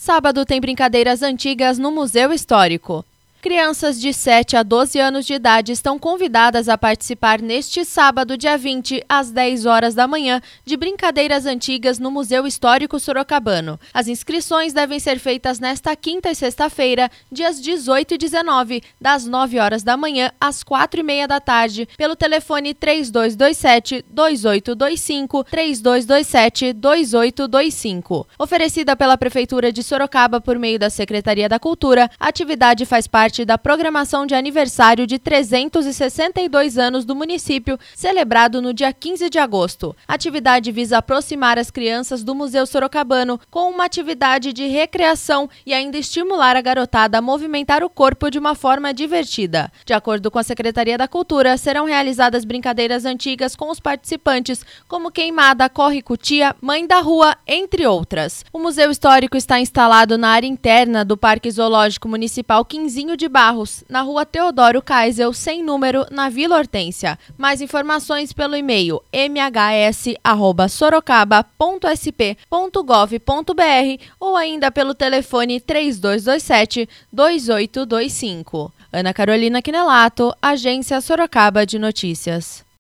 Sábado tem brincadeiras antigas no Museu Histórico. Crianças de 7 a 12 anos de idade estão convidadas a participar neste sábado, dia 20, às 10 horas da manhã, de brincadeiras antigas no Museu Histórico Sorocabano. As inscrições devem ser feitas nesta quinta e sexta-feira, dias 18 e 19, das 9 horas da manhã às 4h30 da tarde, pelo telefone 3227-2825, 3227-2825. Oferecida pela Prefeitura de Sorocaba por meio da Secretaria da Cultura, a atividade faz parte da programação de aniversário de 362 anos do município, celebrado no dia 15 de agosto. A atividade visa aproximar as crianças do Museu Sorocabano com uma atividade de recreação e ainda estimular a garotada a movimentar o corpo de uma forma divertida. De acordo com a Secretaria da Cultura, serão realizadas brincadeiras antigas com os participantes, como queimada, corre-cutia, mãe da rua, entre outras. O Museu Histórico está instalado na área interna do Parque Zoológico Municipal Quinzinho de Barros, na rua Teodoro Kaisel, sem número, na Vila Hortência. Mais informações pelo e-mail mhs@sorocaba.sp.gov.br ou ainda pelo telefone 3227-2825. Ana Carolina Quinelato, Agência Sorocaba de Notícias.